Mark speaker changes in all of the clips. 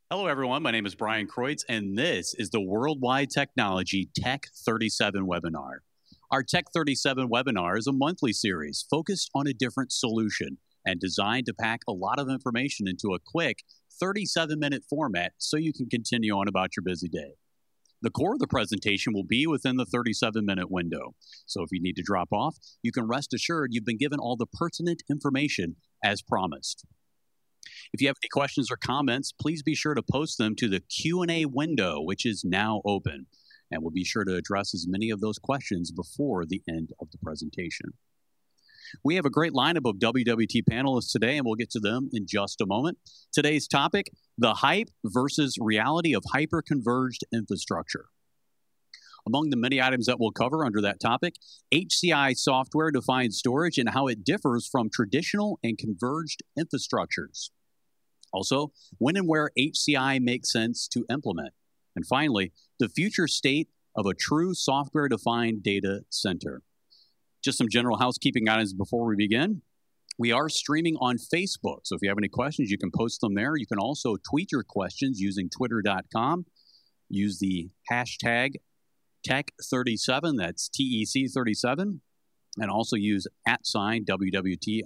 Speaker 1: Hello, everyone. My name is Brian Kreutz, and this is the Worldwide Technology Tech 37 webinar. Our Tech 37 webinar is a monthly series focused on a different solution and designed to pack a lot of information into a quick 37-minute format so you can continue on about your busy day. The core of the presentation will be within the 37-minute window. So if you need to drop off, you can rest assured you've been given all the pertinent information as promised. If you have any questions or comments, please be sure to post them to the Q&A window, which is now open. And we'll be sure to address as many of those questions before the end of the presentation. We have a great lineup of WWT panelists today, and we'll get to them in just a moment. Today's topic, the hype versus reality of hyper-converged infrastructure. Among the many items that we'll cover under that topic, HCI software-defined storage and how it differs from traditional and converged infrastructures. Also, when and where HCI makes sense to implement. And finally, the future state of a true software-defined data center. Just some general housekeeping items before we begin. We are streaming on Facebook, so if you have any questions, you can post them there. You can also tweet your questions using twitter.com. Use the hashtag Tech37, that's TEC37, and also use @WWT_INC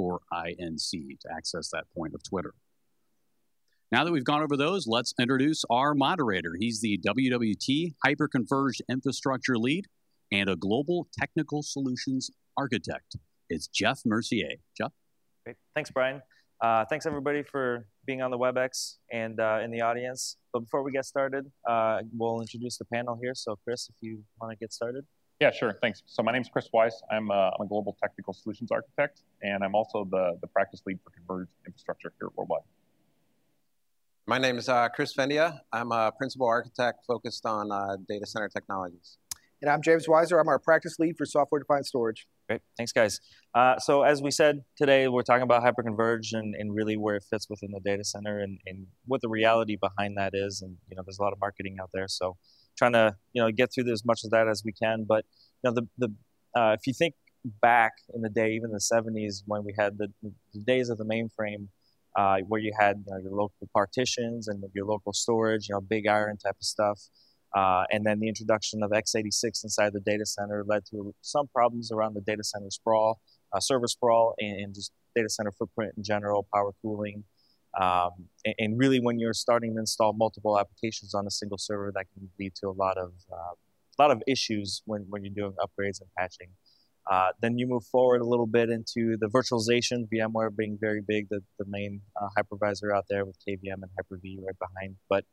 Speaker 1: to access that point of Twitter. Now that we've gone over those, let's introduce our moderator. He's the WWT Hyperconverged Infrastructure Lead and a Global Technical Solutions Architect. It's Jeff Mercier. Jeff?
Speaker 2: Great. Thanks, Brian. Thanks, everybody, for being on the WebEx and in the audience. But before we get started, we'll introduce the panel here. So, Chris, if you want to get started.
Speaker 3: Yeah, sure. Thanks. So my name's Chris Weiss. I'm a Global Technical Solutions Architect, and I'm also the practice lead for converged infrastructure here at Worldwide.
Speaker 4: My name is Chris Fendia. I'm a principal architect focused on data center technologies.
Speaker 5: And I'm James Weiser. I'm our practice lead for software-defined storage.
Speaker 2: Great. Thanks, guys. So as we said, today we're talking about hyperconverged and really where it fits within the data center and what the reality behind that is. And, there's a lot of marketing out there. So trying to, get through as much of that as we can. But, if you think back in the day, even the 70s, when we had the days of the mainframe, where you had your local partitions and your local storage, big iron type of stuff. And then the introduction of x86 inside the data center led to some problems around the data center sprawl, server sprawl, and just data center footprint in general, power cooling. And really, when you're starting to install multiple applications on a single server, that can lead to a lot of issues when you're doing upgrades and patching. Then you move forward a little bit into the virtualization, VMware being very big, the main hypervisor out there with KVM and Hyper-V right behind. But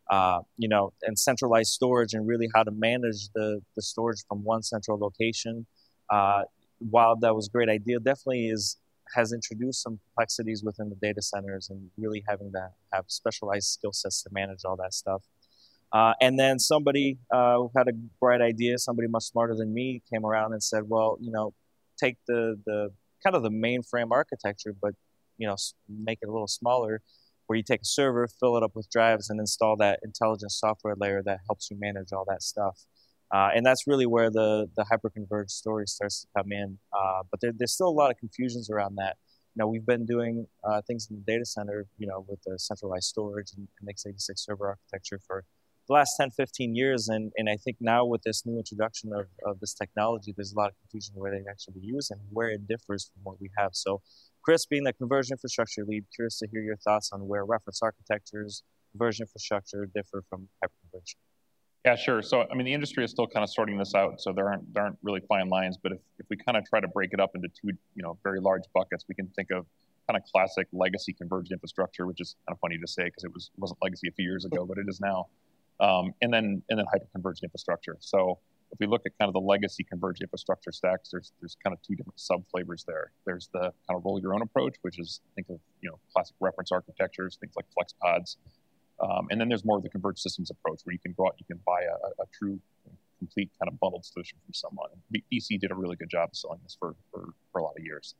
Speaker 2: and centralized storage and really how to manage the storage from one central location. While that was a great idea, definitely has introduced some complexities within the data centers and really having to have specialized skill sets to manage all that stuff. And then somebody who had a bright idea, somebody much smarter than me, came around and said, well, take the kind of the mainframe architecture, but, make it a little smaller, where you take a server, fill it up with drives, and install that intelligent software layer that helps you manage all that stuff. And that's really where the hyperconverged story starts to come in. But there's still a lot of confusions around that. We've been doing things in the data center, with the centralized storage and x86 server architecture for the last 10, 15 years. And I think now with this new introduction of this technology, there's a lot of confusion where they actually use and where it differs from what we have. So Chris, being the converged infrastructure lead, curious to hear your thoughts on where reference architectures, converged infrastructure differ from hyperconverged.
Speaker 3: Yeah, sure. So, the industry is still kind of sorting this out, so there aren't really fine lines. But if we kind of try to break it up into two, very large buckets, we can think of kind of classic legacy converged infrastructure, which is kind of funny to say because it wasn't legacy a few years ago, but it is now. And then hyperconverged infrastructure. So if we look at kind of the legacy converged infrastructure stacks, there's kind of two different sub-flavors there. There's the kind of roll your own approach, which is think of classic reference architectures, things like FlexPods. And then there's more of the converged systems approach, where you can go out, you can buy a true, complete kind of bundled solution from someone. DC did a really good job of selling this for a lot of years.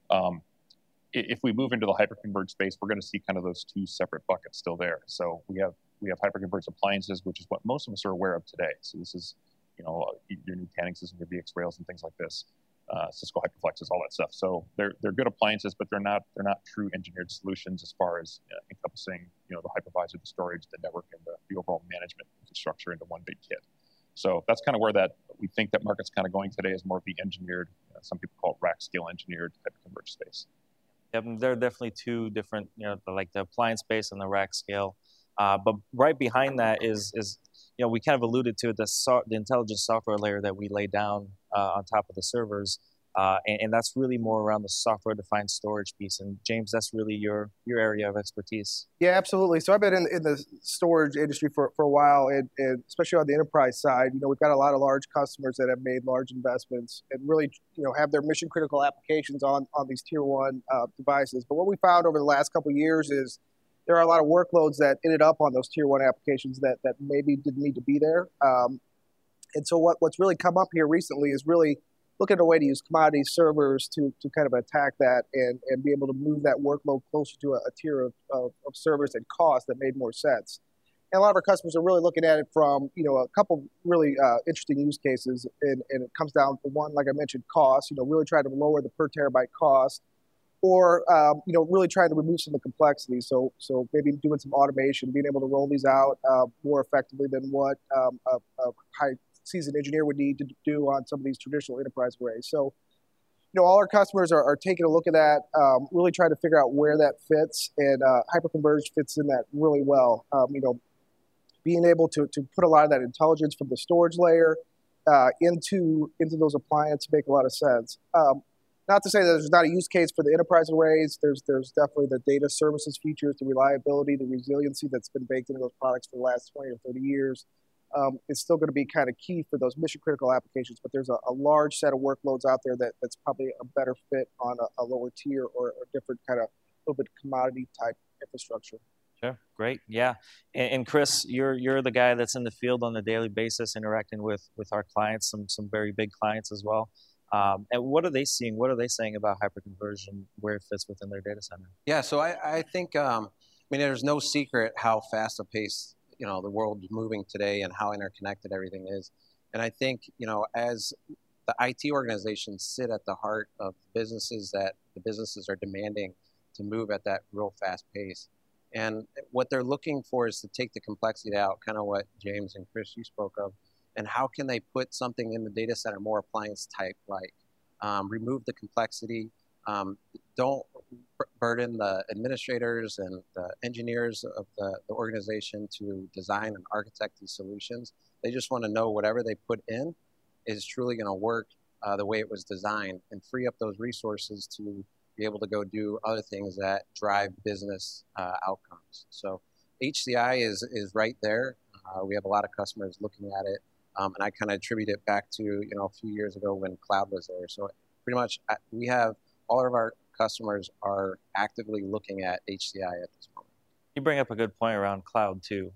Speaker 3: If we move into the hyperconverged space, we're going to see kind of those two separate buckets still there. So we have hyperconverged appliances, which is what most of us are aware of today. So this is, your Nutanixes and your VxRails and things like this. Cisco HyperFlexes, all that stuff. So they're good appliances, but they're not true engineered solutions as far as encompassing the hypervisor, the storage, the network, and the overall management infrastructure into one big kit. So that's kind of where we think that market's kind of going today, is more of the engineered, some people call it rack scale engineered type of converged space.
Speaker 2: Yep, there are definitely two different, like the appliance space and the rack scale. But right behind that is we kind of alluded to it, the intelligent software layer that we lay down on top of the servers, and that's really more around the software-defined storage piece. And James, that's really your area of expertise.
Speaker 5: Yeah, absolutely. So I've been in the storage industry for a while, and especially on the enterprise side, we've got a lot of large customers that have made large investments and really, have their mission-critical applications on these tier one devices. But what we found over the last couple of years is there are a lot of workloads that ended up on those tier one applications that maybe didn't need to be there. And so what's really come up here recently is really looking at a way to use commodity servers to kind of attack that and be able to move that workload closer to a tier of servers and cost that made more sense. And a lot of our customers are really looking at it from, a couple really interesting use cases. And it comes down to one, like I mentioned, cost, really trying to lower the per terabyte cost, or, really trying to remove some of the complexity. So maybe doing some automation, being able to roll these out more effectively than what a high seasoned engineer would need to do on some of these traditional enterprise arrays. So, all our customers are taking a look at that, really trying to figure out where that fits, and hyperconverged fits in that really well. Being able to put a lot of that intelligence from the storage layer into those appliances make a lot of sense. Not to say that there's not a use case for the enterprise arrays. There's definitely the data services features, the reliability, the resiliency that's been baked into those products for the last 20 or 30 years. It's still going to be kind of key for those mission-critical applications, but there's a large set of workloads out there that's probably a better fit on a lower tier or a different kind of little bit commodity-type infrastructure.
Speaker 2: Sure, great, yeah. And Chris, you're the guy that's in the field on a daily basis interacting with our clients, some very big clients as well. And what are they seeing? What are they saying about hyperconversion, where it fits within their data center?
Speaker 4: Yeah, so I think, there's no secret how fast a pace, the world is moving today and how interconnected everything is. And I think, as the IT organizations sit at the heart of businesses, that the businesses are demanding to move at that real fast pace. And what they're looking for is to take the complexity out, kind of what James and Chris, you spoke of. And how can they put something in the data center more appliance type, like remove the complexity, don't burden the administrators and the engineers of the organization to design and architect these solutions. They just want to know whatever they put in is truly going to work the way it was designed, and free up those resources to be able to go do other things that drive business outcomes. So HCI is right there. We have a lot of customers looking at it. And I kind of attribute it back to, a few years ago when cloud was there. So pretty much we have all of our customers are actively looking at HCI at this moment.
Speaker 2: You bring up a good point around cloud too.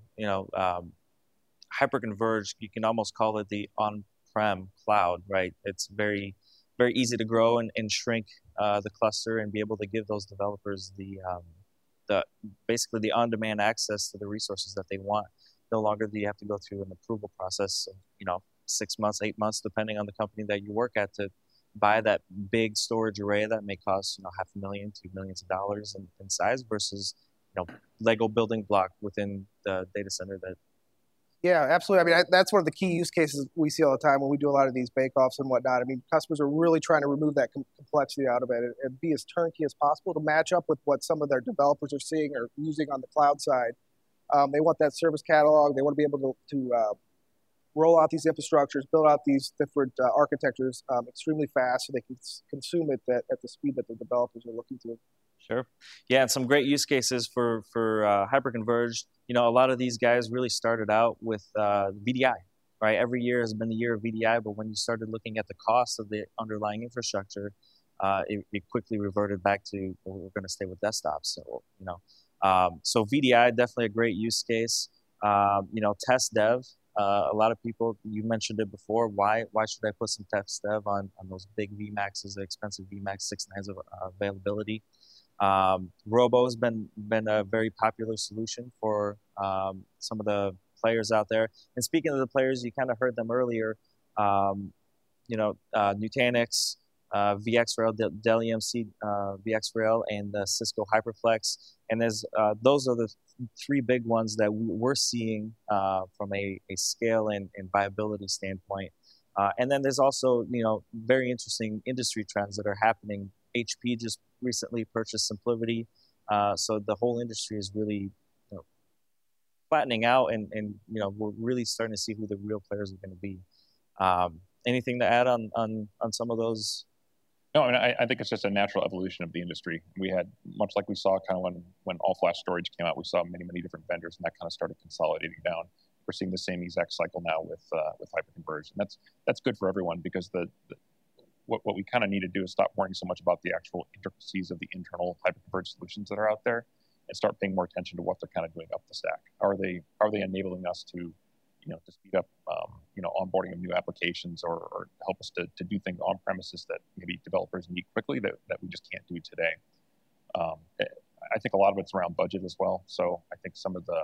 Speaker 2: Hyperconverged, you can almost call it the on-prem cloud, right? It's very, very easy to grow and shrink the cluster and be able to give those developers basically the on-demand access to the resources that they want. No longer do you have to go through an approval process of, 6 months, 8 months, depending on the company that you work at, to buy that big storage array that may cost, $500,000 to millions of dollars in size versus, Lego building block within the data center that.
Speaker 5: Yeah, absolutely. That's one of the key use cases we see all the time when we do a lot of these bake-offs and whatnot. Customers are really trying to remove that complexity out of it and be as turnkey as possible to match up with what some of their developers are seeing or using on the cloud side. They want that service catalog. They want to be able to roll out these infrastructures, build out these different architectures extremely fast so they can consume it at the speed that the developers are looking to.
Speaker 2: Sure. Yeah, and some great use cases for hyperconverged. A lot of these guys really started out with VDI, right? Every year has been the year of VDI, but when you started looking at the cost of the underlying infrastructure, it quickly reverted back to, well, we're going to stay with desktops. So, so VDI, definitely a great use case. Test dev. A lot of people, you mentioned it before, why should I put some test dev on those big VMAXs, the expensive VMAX 6 nines of availability? Robo has been a very popular solution for some of the players out there. And speaking of the players, you kind of heard them earlier. Nutanix, VxRail, Dell EMC VxRail, and the Cisco HyperFlex. And those are the three big ones that we're seeing from a scale and viability standpoint. And then there's also, very interesting industry trends that are happening. HP just recently purchased SimpliVity, so the whole industry is really flattening out, and we're really starting to see who the real players are going to be. Anything to add on some of those?
Speaker 3: No, I mean, I think it's just a natural evolution of the industry. We had, much like we saw kind of when all-flash storage came out, we saw many different vendors, and that kind of started consolidating down. We're seeing the same exact cycle now with hyperconverged, and that's good for everyone, because what we kind of need to do is stop worrying so much about the actual intricacies of the internal hyperconverged solutions that are out there, and start paying more attention to what they're kind of doing up the stack. Are they enabling us to speed up onboarding of new applications, or help us to do things on premises that maybe developers need quickly that we just can't do today. I think a lot of it's around budget as well. So I think some of the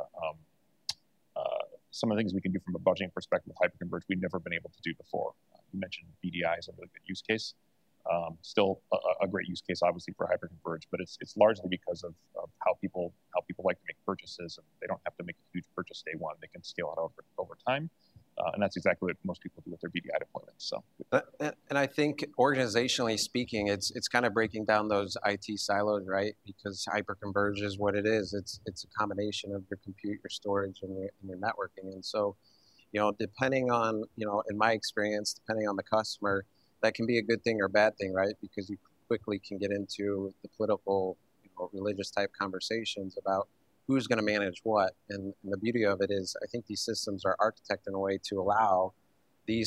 Speaker 3: things we can do from a budgeting perspective with hyperconverged we've never been able to do before. You mentioned VDI is a really good use case. Still a great use case, obviously, for hyperconverged, but it's largely because of how people like to make purchases, and they don't have to make a huge purchase day one. They can scale it over time, and that's exactly what most people do with their VDI deployments. So,
Speaker 4: and I think organizationally speaking, it's kind of breaking down those IT silos, right? Because hyperconverged is what it is. It's a combination of your compute, your storage, and your networking. And so, depending on in my experience, depending on the customer, that can be a good thing or a bad thing, right? Because you quickly can get into the political, religious type conversations about who's going to manage what. And the beauty of it is, I think these systems are architected in a way to allow the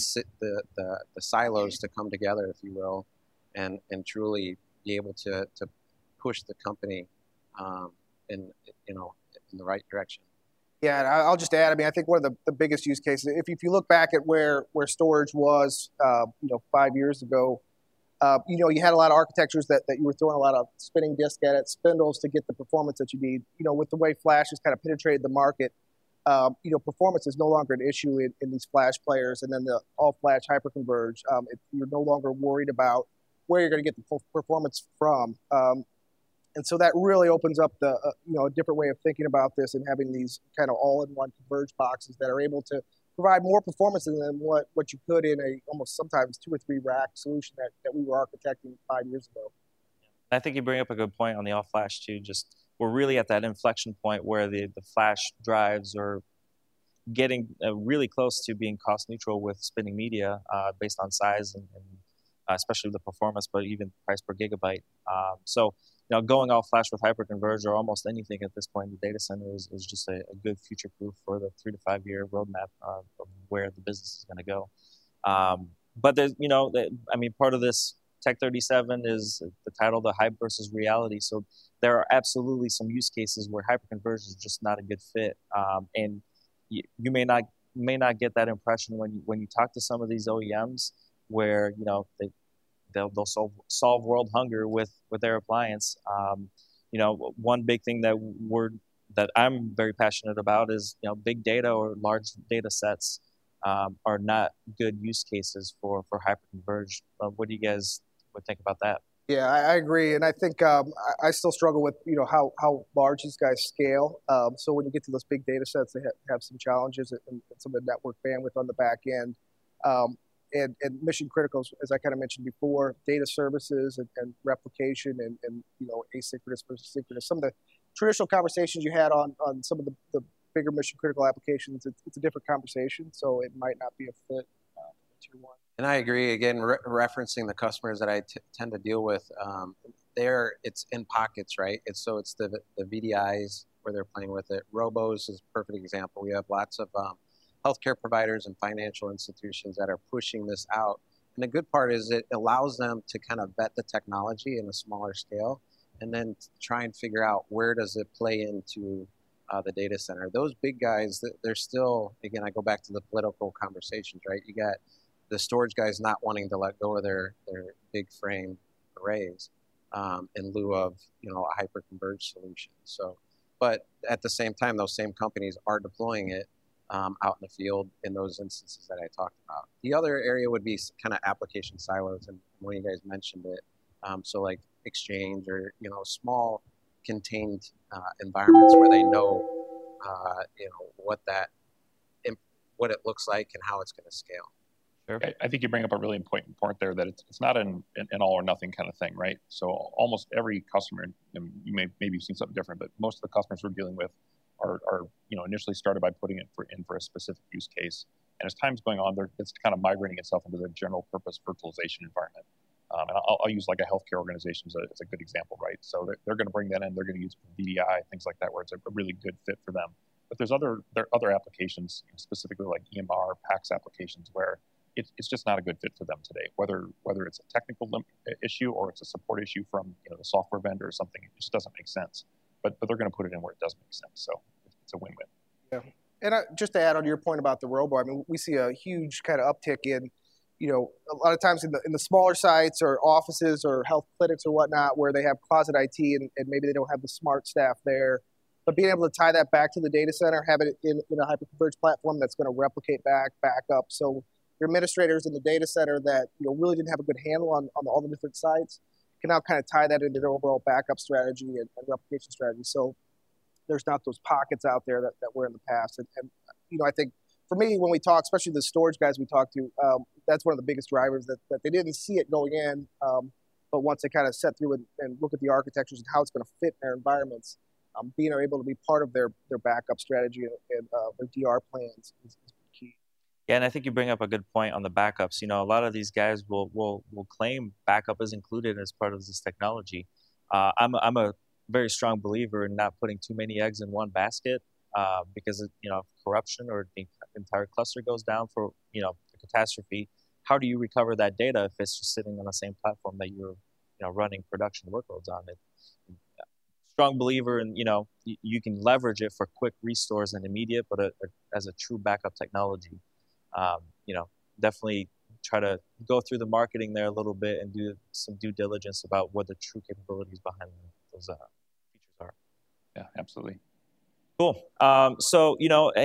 Speaker 4: silos to come together, if you will, and truly be able to push the company in the right direction.
Speaker 5: Yeah, and I'll just add, I think one of the biggest use cases, if you look back at where storage was, 5 years ago, you had a lot of architectures that you were throwing a lot of spinning disk at it, spindles to get the performance that you need. With the way flash has kind of penetrated the market, performance is no longer an issue in these flash players, and then the all-flash hyperconverged, you're no longer worried about where you're going to get the performance from. And so that really opens up a different way of thinking about this, and having these kind of all-in-one converged boxes that are able to provide more performance than what you could in a almost sometimes 2 or 3 rack solution that we were architecting 5 years ago.
Speaker 2: I think you bring up a good point on the all-flash too. Just we're really at that inflection point where the flash drives are getting really close to being cost neutral with spinning media based on size and especially the performance, but even price per gigabyte. So going all flash with hyperconverged or almost anything at this point in the data center is just a good future proof for the 3 to 5 year roadmap of where the business is going to go. But there's, part of this Tech 37 is the title, the hype versus reality. So there are absolutely some use cases where hyperconverged is just not a good fit. And you may not get that impression when you talk to some of these OEMs where, they'll solve world hunger with their appliance. One big thing that I'm very passionate about is big data or large data sets are not good use cases for hyperconverged. What do you guys would think about that?
Speaker 5: Yeah, I agree, and I think I still struggle with how large these guys scale. So when you get to those big data sets, they have some challenges and some of the network bandwidth on the back end. And mission criticals, as I kind of mentioned before, data services and replication and asynchronous versus synchronous. Some of the traditional conversations you had on some of the bigger mission critical applications, it's a different conversation, so it might not be a fit tier one.
Speaker 4: And I agree. Again, referencing the customers that I tend to deal with, it's in pockets, right? It's the VDIs where they're playing with it. Robos is a perfect example. We have lots of healthcare providers and financial institutions that are pushing this out. And the good part is it allows them to kind of vet the technology in a smaller scale and then try and figure out where does it play into the data center. Those big guys, they're still, again, I go back to the political conversations, right? You got the storage guys not wanting to let go of their big frame arrays in lieu of, a hyper-converged solution. So, but at the same time, those same companies are deploying it out in the field in those instances that I talked about. The other area would be kind of application silos, and one of you guys mentioned it. So like Exchange or small contained environments where they know what it looks like and how it's going to scale.
Speaker 3: Sure. I think you bring up a really important point there, that it's not an all or nothing kind of thing, right? So almost every customer, and maybe you've seen something different, but most of the customers we're dealing with are initially started by putting it in for a specific use case, and as time's going on, it's kind of migrating itself into the general purpose virtualization environment. And I'll use like a healthcare organization as a good example, right? So they're going to bring that in, they're going to use VDI, things like that, where it's a really good fit for them. But there are other applications, specifically like EMR, PACS applications, where it's just not a good fit for them today. Whether it's a technical issue or it's a support issue from the software vendor or something, it just doesn't make sense. But they're going to put it in where it does make sense. So it's a win-win.
Speaker 5: Yeah, and just to add on to your point about the robo, I mean, we see a huge kind of uptick in, a lot of times in the smaller sites or offices or health clinics or whatnot, where they have closet IT and maybe they don't have the smart staff there. But being able to tie that back to the data center, have it in a hyperconverged platform that's going to replicate back up. So your administrators in the data center that really didn't have a good handle on all the different sites can now kind of tie that into their overall backup strategy and replication strategy. So there's not those pockets out there that were in the past. And I think for me, when we talk, especially the storage guys we talk to, that's one of the biggest drivers that they didn't see it going in. But once they kind of set through and look at the architectures and how it's going to fit in their environments, being able to be part of their backup strategy and their DR plans is key.
Speaker 2: Yeah, and I think you bring up a good point on the backups. A lot of these guys will claim backup is included as part of this technology. I'm a very strong believer in not putting too many eggs in one basket, because if corruption or the entire cluster goes down for a catastrophe, how do you recover that data if it's just sitting on the same platform that you're running production workloads on? Strong believer in you can leverage it for quick restores and immediate, but as a true backup technology. Definitely try to go through the marketing there a little bit and do some due diligence about what the true capabilities behind those features are.
Speaker 3: Yeah, absolutely.
Speaker 2: Cool. So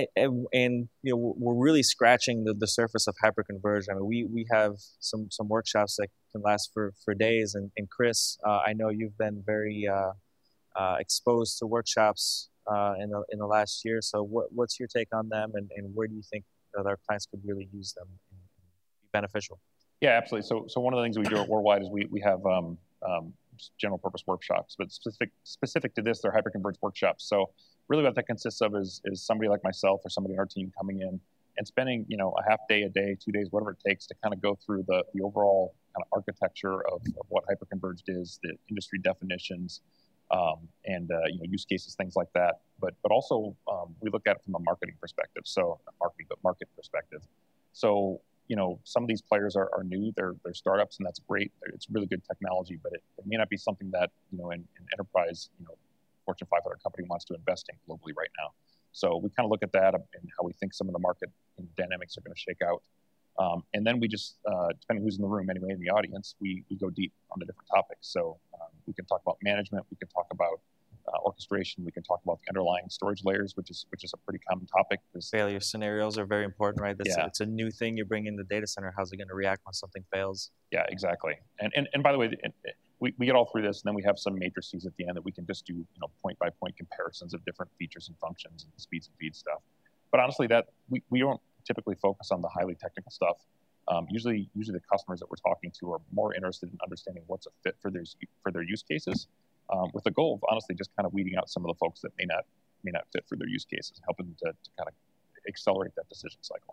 Speaker 2: we're really scratching the surface of hyperconverged. I mean, we have some workshops that can last for days. And Chris, I know you've been very exposed to workshops in the last year. So what's your take on them, and where do you think that our clients could really use them and be beneficial?
Speaker 3: Yeah, absolutely. So one of the things we do at Worldwide is we have just general purpose workshops, but specific to this, they're hyperconverged workshops. So really what that consists of is somebody like myself or somebody in our team coming in and spending a half day, a day, 2 days, whatever it takes to kind of go through the overall kind of architecture of what hyperconverged is, the industry definitions, and use cases, things like that. But also we look at it from a marketing perspective. So not marketing, but market perspective. So some of these players are new. They're startups, and that's great. It's really good technology, but it may not be something that an enterprise Fortune 500 company wants to invest in globally right now. So we kind of look at that and how we think some of the market dynamics are going to shake out. And then we just, depending who's in the room anyway, in the audience, we go deep on the different topics. So we can talk about management, we can talk about orchestration, we can talk about the underlying storage layers, which is a pretty common topic.
Speaker 2: Failure scenarios are very important, right? It's a new thing you bring in the data center. How's it going to react when something fails?
Speaker 3: Yeah, exactly. And by the way, we get all through this, and then we have some matrices at the end that we can just do point-by-point comparisons of different features and functions and speeds and feed stuff. But honestly, that we don't typically focus on the highly technical stuff. Usually the customers that we're talking to are more interested in understanding what's a fit for their use cases, with the goal of honestly just kind of weeding out some of the folks that may not fit for their use cases, and helping them to kind of accelerate that decision cycle.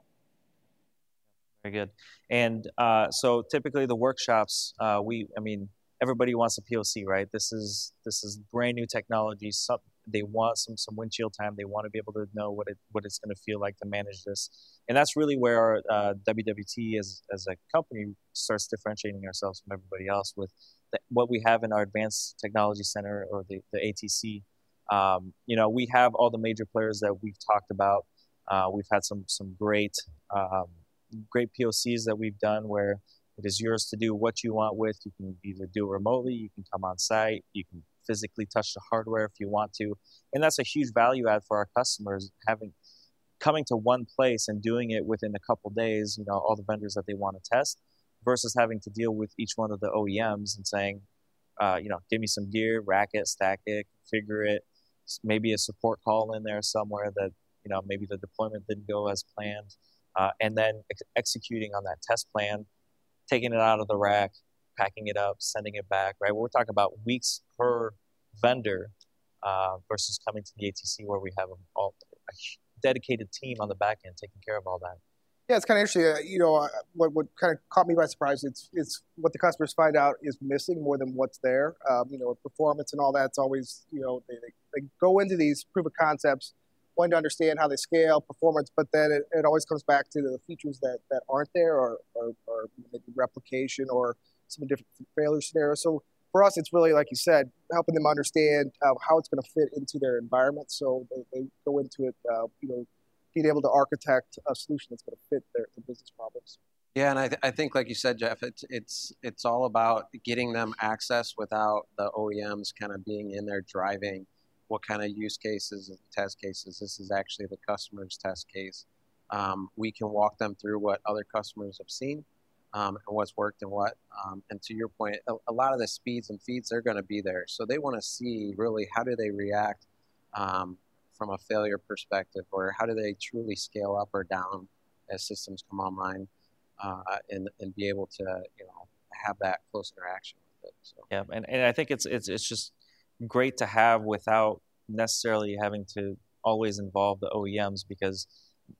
Speaker 2: Very good. And so typically the workshops, everybody wants a POC, right? This is brand new technology. They want some windshield time. They want to be able to know what it's going to feel like to manage this. And that's really where our WWT as a company starts differentiating ourselves from everybody else with what we have in our Advanced Technology Center, or the ATC. We have all the major players that we've talked about. We've had some great POCs that we've done where it is yours to do what you want with. You can either do it remotely, you can come on site, you can physically touch the hardware if you want to. And that's a huge value add for our customers, having coming to one place and doing it within a couple days, all the vendors that they want to test, versus having to deal with each one of the OEMs and saying, give me some gear, rack it, stack it, configure it, maybe a support call in there somewhere that, maybe the deployment didn't go as planned, and then executing on that test plan, taking it out of the rack, packing it up, sending it back, right? We're talking about weeks per vendor versus coming to the ATC where we have a dedicated team on the back end taking care of all that.
Speaker 5: Yeah, it's kind of interesting. What kind of caught me by surprise, it's what the customers find out is missing more than what's there. Performance and all that's always, they go into these proof of concepts wanting to understand how they scale performance, but then it always comes back to the features that aren't there or maybe replication or some different failure scenarios. So for us, it's really, like you said, helping them understand how it's going to fit into their environment. So they go into it, being able to architect a solution that's going to fit their business problems.
Speaker 4: Yeah, and I think, like you said, Jeff, it's all about getting them access without the OEMs kind of being in there driving what kind of use cases and test cases. This is actually the customer's test case. We can walk them through what other customers have seen and what's worked and what. And to your point, a lot of the speeds and feeds, they're going to be there. So they want to see really how do they react from a failure perspective, or how do they truly scale up or down as systems come online, and be able to have that close interaction with it. So.
Speaker 2: Yeah, and I think it's just great to have without necessarily having to always involve the OEMs, because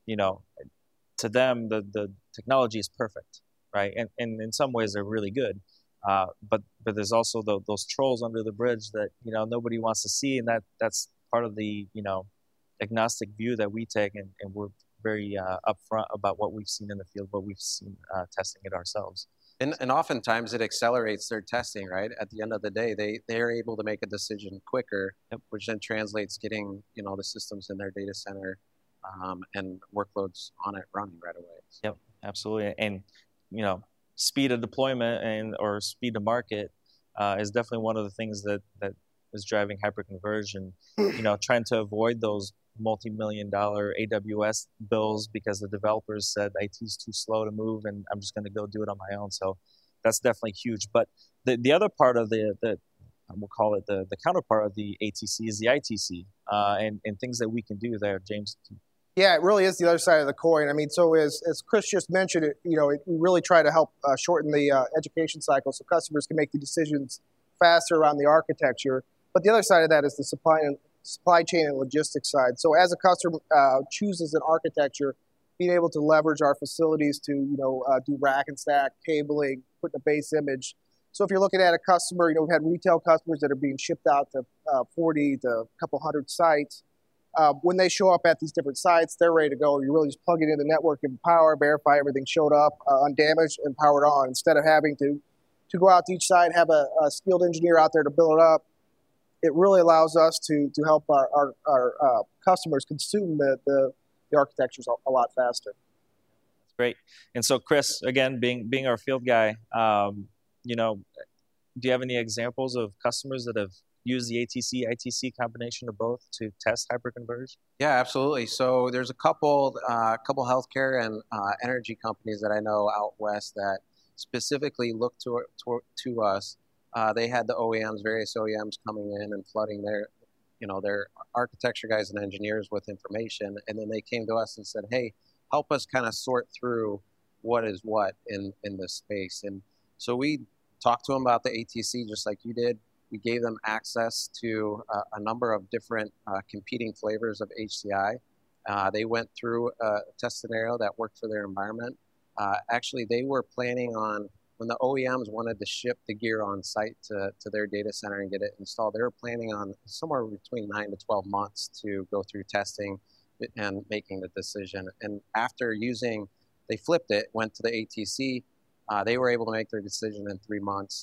Speaker 2: to them the technology is perfect, right? And in some ways they're really good, but there's also those trolls under the bridge that nobody wants to see, and that's part of the agnostic view that we take, and we're very upfront about what we've seen in the field, what we've seen testing it ourselves.
Speaker 4: And oftentimes it accelerates their testing, right? At the end of the day, they're able to make a decision quicker, yep, which then translates getting the systems in their data center and workloads on it running right away. So.
Speaker 2: Yep, absolutely. And speed of deployment or speed to market is definitely one of the things that is driving hyperconverged. Trying to avoid those multi-million-dollar AWS bills because the developers said IT's too slow to move and I'm just going to go do it on my own. So that's definitely huge. But the other part of the we'll call it the counterpart of the ATC is the ITC and things that we can do there, James.
Speaker 5: Yeah, it really is the other side of the coin. I mean, so as Chris just mentioned, we really try to help shorten the education cycle so customers can make the decisions faster around the architecture. But the other side of that is the supply chain and logistics side. So as a customer chooses an architecture, being able to leverage our facilities to do rack and stack, cabling, put in a base image. So if you're looking at a customer, we've had retail customers that are being shipped out to 40 to a couple hundred sites. When they show up at these different sites, they're ready to go. You really just plug it in the network and power, verify everything showed up undamaged, and power it on, instead of having to go out to each site, have a skilled engineer out there to build it up. It really allows us to help our customers consume the architectures a lot faster.
Speaker 2: That's great. And so, Chris, again, being our field guy, do you have any examples of customers that have used the ATC, ITC combination of both to test hyperconverged?
Speaker 4: Yeah, absolutely. So there's a couple healthcare and energy companies that I know out west that specifically look to us. They had the OEMs, various OEMs coming in and flooding their architecture guys and engineers with information. And then they came to us and said, hey, help us kind of sort through what is what in this space. And so we talked to them about the ATC just like you did. We gave them access to a number of different competing flavors of HCI. They went through a test scenario that worked for their environment. Actually, they were planning on, when the OEMs wanted to ship the gear on site to their data center and get it installed, they were planning on somewhere between 9 to 12 months to go through testing and making the decision. And after they flipped it, went to the ATC, they were able to make their decision in 3 months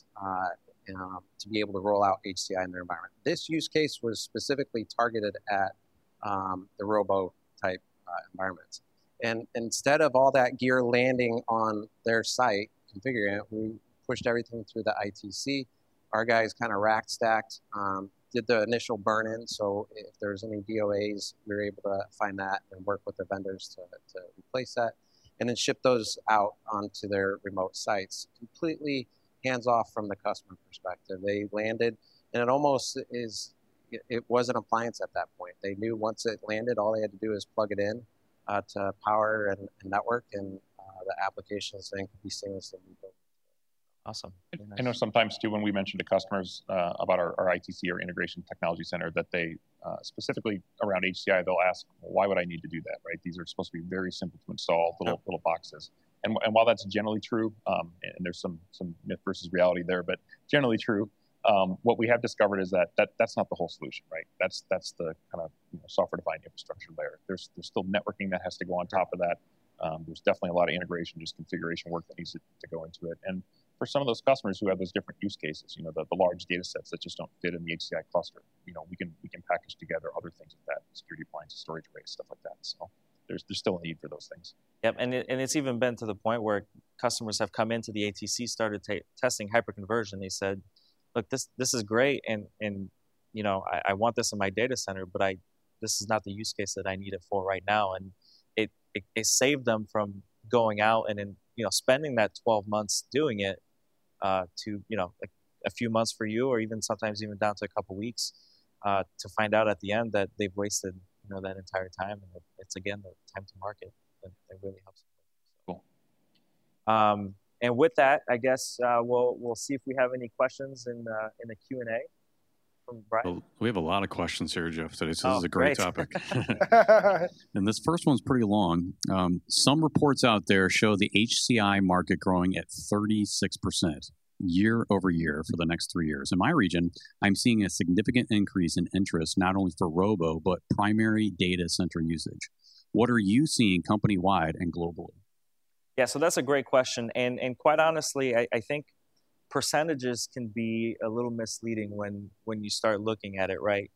Speaker 4: to be able to roll out HCI in their environment. This use case was specifically targeted at the robo-type environments. And instead of all that gear landing on their site, configuring it, we pushed everything through the ITC. Our guys kind of rack stacked did the initial burn-in, so if there's any DOAs, we were able to find that and work with the vendors to replace that, and then ship those out onto their remote sites, completely hands-off from the customer perspective. They landed, and it almost is, it was an appliance at that point. They knew once it landed, all they had to do is plug it in to power and network, and the applications then could be seamlessly rebuilt.
Speaker 2: Awesome.
Speaker 3: I know sometimes too when we mention to customers about our ITC or Integration Technology Center that they specifically around HCI, they'll ask, well, why would I need to do that, right? These are supposed to be very simple to install little boxes. And while that's generally true, and there's some myth versus reality there, but generally true, what we have discovered is that's not the whole solution, right? That's the kind of software-defined infrastructure layer. There's still networking that has to go on top of that. There's definitely a lot of integration, just configuration work that needs to go into it. And for some of those customers who have those different use cases, the large data sets that just don't fit in the HCI cluster, we can package together other things with that, security appliances, storage arrays, stuff like that. So there's still a need for those things.
Speaker 2: Yep, and it's even been to the point where customers have come into the ATC, started testing hyperconversion. They said, look, this is great, and I want this in my data center, but this is not the use case that I need it for right now. And it saved them from going out and spending that 12 months doing it to like a few months for you, or even sometimes even down to a couple weeks, to find out at the end that they've wasted that entire time, and it's again the time to market that really helps.
Speaker 3: Cool.
Speaker 2: And with that, I guess we'll see if we have any questions in the Q&A from Brian.
Speaker 1: Well, we have a lot of questions here, Jeff, today, so this is a great topic. And this first one's pretty long. Some reports out there show the HCI market growing at 36% year over year for the next 3 years. In my region, I'm seeing a significant increase in interest not only for robo, but primary data center usage. What are you seeing company-wide and globally?
Speaker 2: Yeah, so that's a great question. And quite honestly, I think percentages can be a little misleading when you start looking at it, right?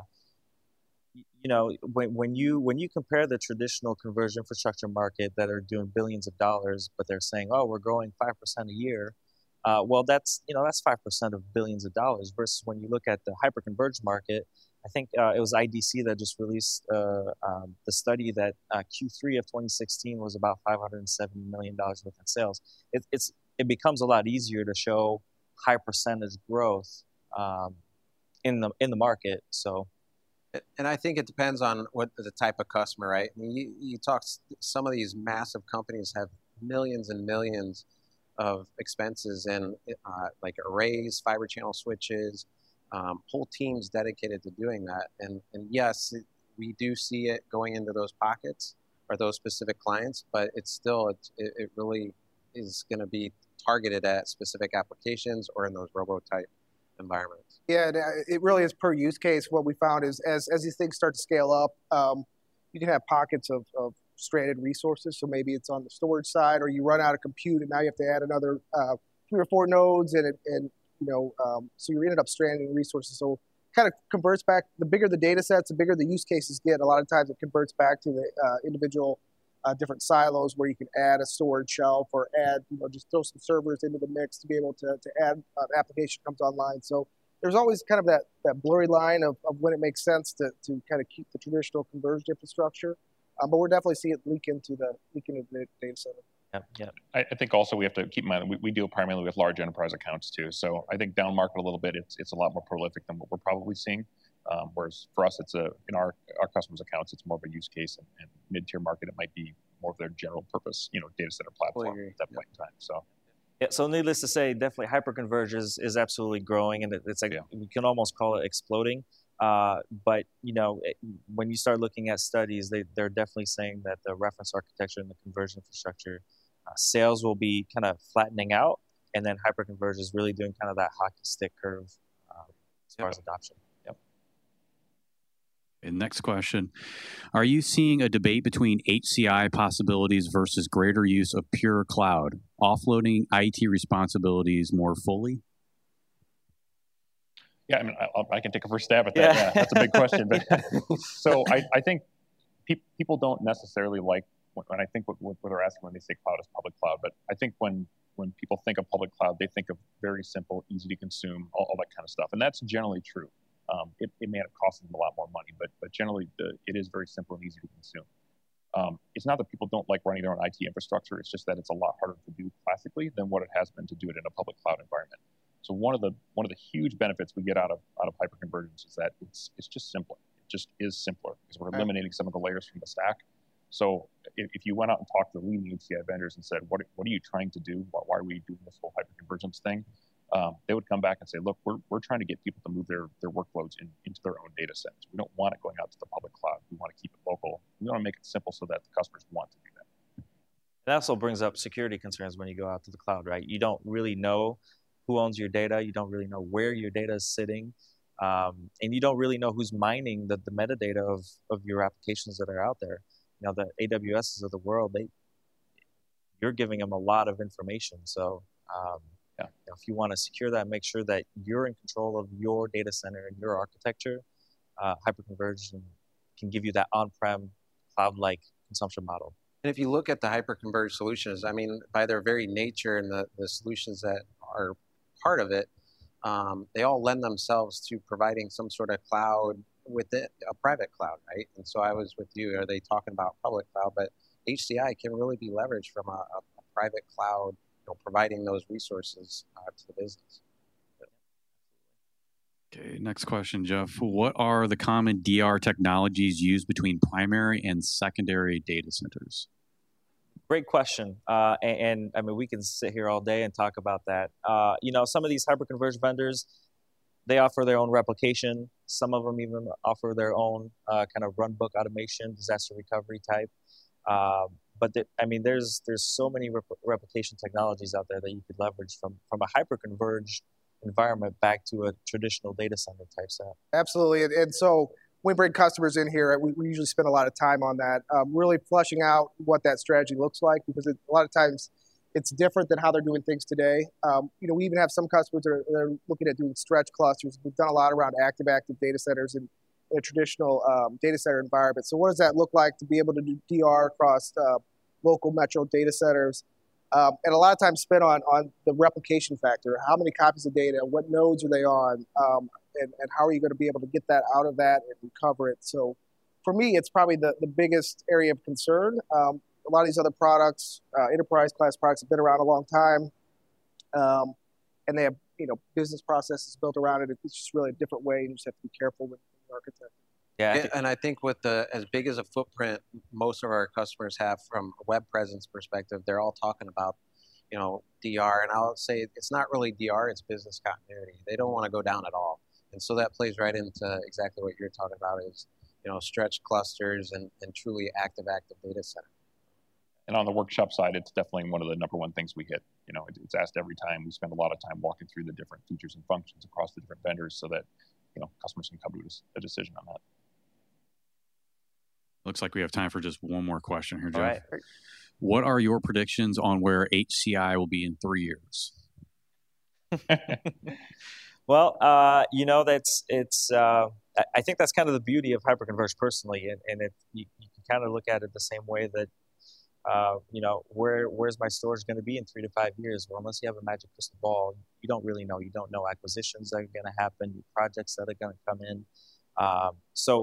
Speaker 2: When you compare the traditional converged infrastructure market that are doing billions of dollars, but they're saying, oh, we're growing 5% a year. Well, that's 5% of billions of dollars versus when you look at the hyperconverged market. I think it was IDC that just released the study that Q3 of 2016 was about $570 million worth in sales. It becomes a lot easier to show high percentage growth in the market. So,
Speaker 4: and I think it depends on what the type of customer, right? I mean, you talk, some of these massive companies have millions and millions of expenses in like arrays, fiber channel switches, whole teams dedicated to doing that. And yes, we do see it going into those pockets or those specific clients, but it's still, it really is going to be targeted at specific applications or in those robo-type environments.
Speaker 5: Yeah, it really is per use case. What we found is as these things start to scale up, you can have pockets of stranded resources. So maybe it's on the storage side, or you run out of compute and now you have to add another 3 or 4 nodes, so you ended up stranding resources. So kind of converts back, the bigger the data sets, the bigger the use cases get. A lot of times it converts back to the individual different silos where you can add a storage shelf or add, just throw some servers into the mix to be able to add an application comes online. So there's always kind of that blurry line of when it makes sense to kind of keep the traditional converged infrastructure. But we're definitely seeing it leak into the data center.
Speaker 2: Yeah.
Speaker 3: I think also we have to keep in mind we deal primarily with large enterprise accounts too. So I think down market a little bit, it's a lot more prolific than what we're probably seeing. Whereas for us, it's in our customers' accounts, it's more of a use case, and mid-tier market, it might be more of their general purpose, data center platform at that point in time. So.
Speaker 2: Yeah, so needless to say, definitely hyperconverged is absolutely growing, and it's like we can almost call it exploding. But when you start looking at studies, they're definitely saying that the reference architecture and the converged infrastructure sales will be kind of flattening out, and then hyperconverged is really doing kind of that hockey stick curve as far as adoption. Yep.
Speaker 1: And next question. Are you seeing a debate between HCI possibilities versus greater use of pure cloud, offloading IT responsibilities more fully?
Speaker 3: Yeah, I mean, I can take a first stab at that. Yeah, that's a big question. But so I think people don't necessarily like, when I think what they're asking when they say cloud is public cloud, but I think when people think of public cloud, they think of very simple, easy to consume, all that kind of stuff. And that's generally true. It may have costed them a lot more money, but generally it is very simple and easy to consume. It's not that people don't like running their own IT infrastructure. It's just that it's a lot harder to do classically than what it has been to do it in a public cloud environment. So one of the huge benefits we get out of hyperconvergence is that it's just simpler. It just is simpler because we're eliminating some of the layers from the stack. So if you went out and talked to the leading HCI vendors and said, what are you trying to do? Why are we doing this whole hyperconvergence thing? They would come back and say, look, we're trying to get people to move their workloads into their own data centers. We don't want it going out to the public cloud. We want to keep it local. We want to make it simple so that the customers want to do that.
Speaker 2: It also brings up security concerns when you go out to the cloud, right? You don't really know who owns your data. You don't really know where your data is sitting. And you don't really know who's mining the metadata of your applications that are out there. You know, the AWSs of the world, you're giving them a lot of information. So you know, if you want to secure that, make sure that you're in control of your data center and your architecture. Hyperconverged can give you that on-prem cloud-like consumption model.
Speaker 4: And if you look at the hyperconverged solutions, I mean, by their very nature and the solutions that are part of it, they all lend themselves to providing some sort of cloud within a private cloud, right? And so I was with you, are they talking about public cloud? But HCI can really be leveraged from a private cloud, providing those resources to the business.
Speaker 1: Okay, next question, Jeff. What are the common DR technologies used between primary and secondary data centers?
Speaker 2: Great question. And I mean, we can sit here all day and talk about that. You know, some of these hyperconverged vendors, they offer their own replication. Some of them even offer their own kind of runbook automation, disaster recovery type. But I mean, there's so many replication technologies out there that you could leverage from a hyperconverged environment back to a traditional data center type setup.
Speaker 5: Absolutely. And so when we bring customers in here, we usually spend a lot of time on that, really fleshing out what that strategy looks like, because a lot of times it's different than how they're doing things today. You know, we even have some customers that are looking at doing stretch clusters. We've done a lot around active data centers in a traditional data center environment. So what does that look like to be able to do DR across local metro data centers? And a lot of time spent on the replication factor. How many copies of data? What nodes are they on? And how are you going to be able to get that out of that and recover it? So for me, it's probably the biggest area of concern. A lot of these other products, enterprise class products, have been around a long time, and they have business processes built around it. It's just really a different way. You just have to be careful with the architect.
Speaker 4: Yeah, and I think with as big as a footprint most of our customers have from a web presence perspective, they're all talking about DR, and I'll say it's not really DR, it's business continuity. They don't want to go down at all, and so that plays right into exactly what you're talking about is stretch clusters and truly active data center.
Speaker 3: And on the workshop side, it's definitely one of the number one things we hit. It's asked every time. We spend a lot of time walking through the different features and functions across the different vendors so that customers can come to a decision on that.
Speaker 1: Looks like we have time for just one more question here, Jeff.
Speaker 2: All right.
Speaker 1: What are your predictions on where HCI will be in 3 years?
Speaker 2: Well, I think that's kind of the beauty of hyperconverged personally, and you can kind of look at it the same way that, where's my storage going to be in 3 to 5 years? Well, unless you have a magic crystal ball, you don't really know. You don't know acquisitions that are going to happen, new projects that are going to come in. So,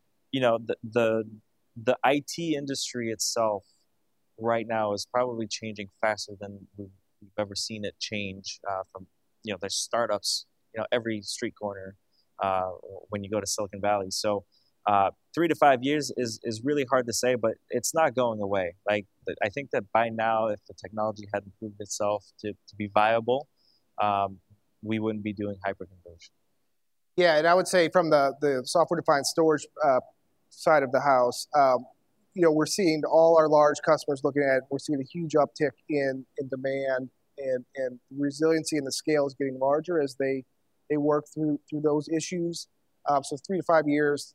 Speaker 2: the IT industry itself right now is probably changing faster than we've ever seen it change. From there's startups, every street corner when you go to Silicon Valley. So 3 to 5 years is really hard to say, but it's not going away. Like I think that by now, if the technology had improved itself to be viable, we wouldn't be doing hyperconverged.
Speaker 5: Yeah, and I would say from the software-defined storage side of the house, we're seeing all our large customers looking at it. We're seeing a huge uptick in demand, and the resiliency and the scale is getting larger as they work through those issues. So 3 to 5 years,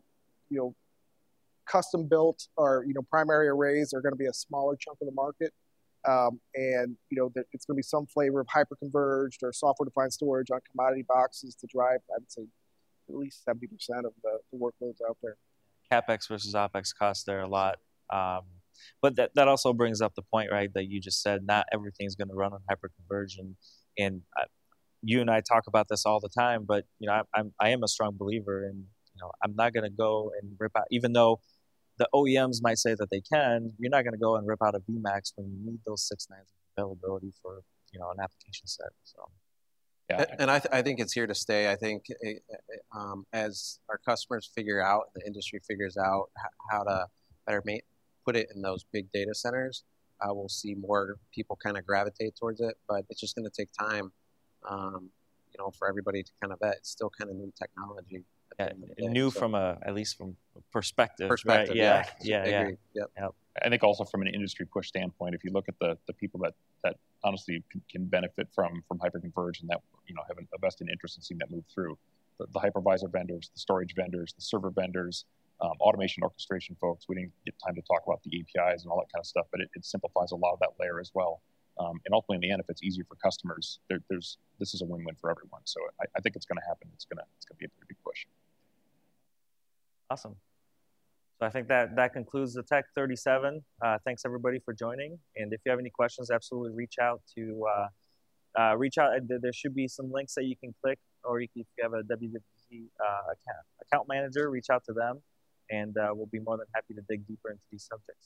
Speaker 5: custom built or primary arrays are going to be a smaller chunk of the market, and it's going to be some flavor of hyperconverged or software-defined storage on commodity boxes to drive, I would say, at least 70% of the workloads out there.
Speaker 2: CapEx versus OpEx costs there a lot. But that also brings up the point, right, that you just said, not everything's going to run on hyperconverged. And you and I talk about this all the time, but I am a strong believer in, I'm not going to go and rip out, even though the OEMs might say that they can, you're not going to go and rip out a VMAX when you need those 6 nines of availability for, an application set. So.
Speaker 3: Yeah.
Speaker 4: And I think it's here to stay. I think as our customers figure out, the industry figures out how to better put it in those big data centers, we'll see more people kind of gravitate towards it. But it's just going to take time, for everybody to kind of vet. It's still kind of new technology.
Speaker 2: New from at least from a perspective.
Speaker 4: Perspective,
Speaker 2: right?
Speaker 4: yeah.
Speaker 2: Yeah.
Speaker 4: Yep.
Speaker 3: I think also from an industry push standpoint, if you look at the people that honestly can benefit from hyperconverged and that have a vested interest in seeing that move through, the hypervisor vendors, the storage vendors, the server vendors, automation orchestration folks. We didn't get time to talk about the APIs and all that kind of stuff, but it simplifies a lot of that layer as well. And ultimately, in the end, if it's easier for customers, this is a win-win for everyone. So I think it's going to happen. It's going to be a pretty big push.
Speaker 2: Awesome. So I think that concludes the Tech 37. Thanks everybody for joining. And if you have any questions, absolutely reach out. There should be some links that you can click, or if you have a WWT account manager, reach out to them, and we'll be more than happy to dig deeper into these subjects.